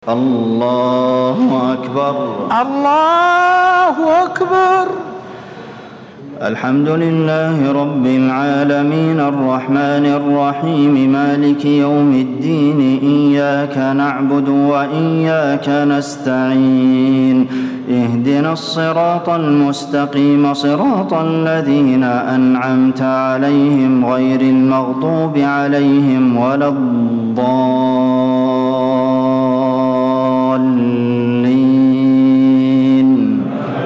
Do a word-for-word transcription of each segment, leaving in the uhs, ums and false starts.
الله أكبر. الله أكبر. الحمد لله رب العالمين الرحمن الرحيم مالك يوم الدين إياك نعبد وإياك نستعين اهدنا الصراط المستقيم صراط الذين أنعمت عليهم غير المغضوب عليهم ولا الضالين.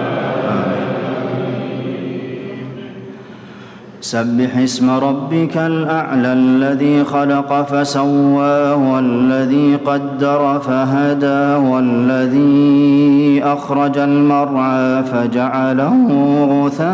سبح اسم ربك الأعلى الذي خلق فسوى والذي قدر فهدى والذي أخرج المرعى فجعله غثاء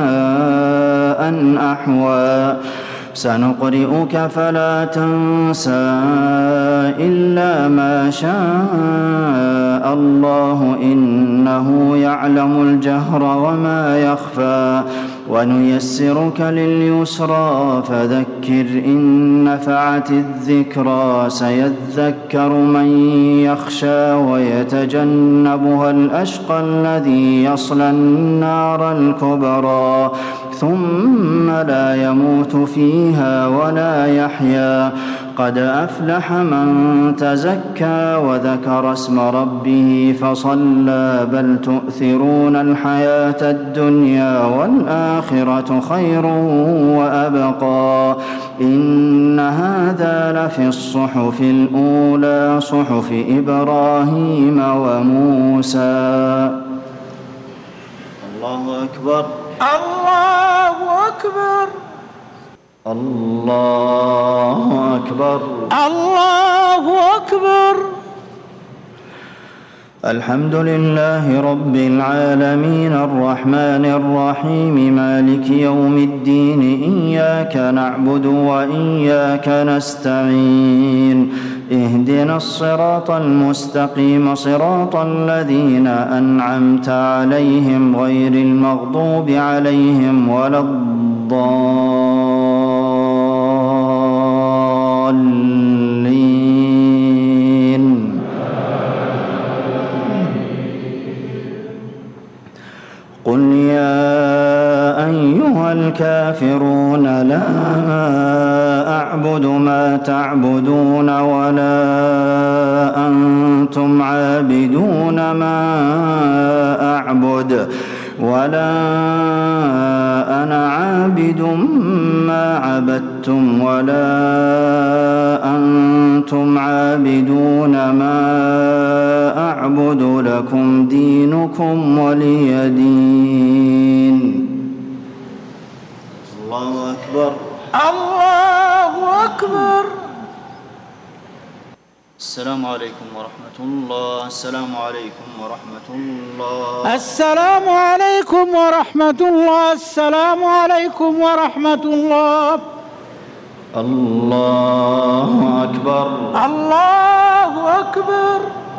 أحوى سنقرئك فلا تنسى إلا ما شاء الله إنه يعلم الجهر وما يخفى ونيسرك لليسرى فذكر إن نفعت الذكرى سيذكر من يخشى ويتجنبها الأشقى الذي يصلى النار الكبرى ثم لا يموت فيها ولا يحيا قد أفلح من تزكى وذكر اسم ربه فصلى بل تؤثرون الحياة الدنيا والآخرة خير وأبقى إن هذا لفي الصحف الأولى صحف إبراهيم وموسى. الله أكبر. الله أكبر. الله أكبر. الله أكبر. الحمد لله رب العالمين الرحمن الرحيم مالك يوم الدين إياك نعبد وإياك نستعين اهدنا الصراط المستقيم صراط الذين أنعمت عليهم غير المغضوب عليهم ولا الضالين. قل يا أيها الكافرون لا أعبد ما تعبدون ولا أنتم عابدون ما أعبد ولا أنا عابد ما عبدتم ولا أنتم عابدون ما أعبد لكم دينكم ولي دين. الله أكبر. الله أكبر. السلام عليكم ورحمة الله. السلام عليكم ورحمة الله. السلام عليكم ورحمة الله. السلام عليكم ورحمة الله. الله أكبر. الله أكبر.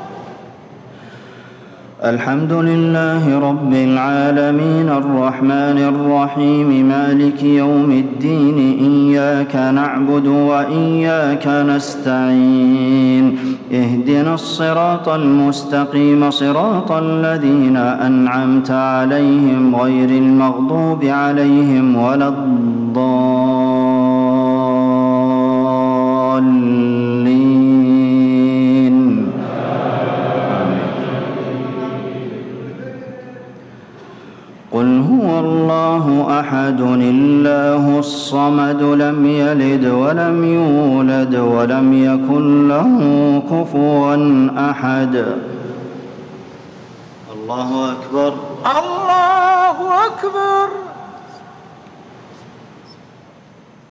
الحمد لله رب العالمين الرحمن الرحيم مالك يوم الدين إياك نعبد وإياك نستعين اهدنا الصراط المستقيم صراط الذين أنعمت عليهم غير المغضوب عليهم ولا الضالين. قل هو الله أحد الله الصمد لم يلد ولم يولد ولم يكن له كفوا أحد. الله أكبر. الله أكبر.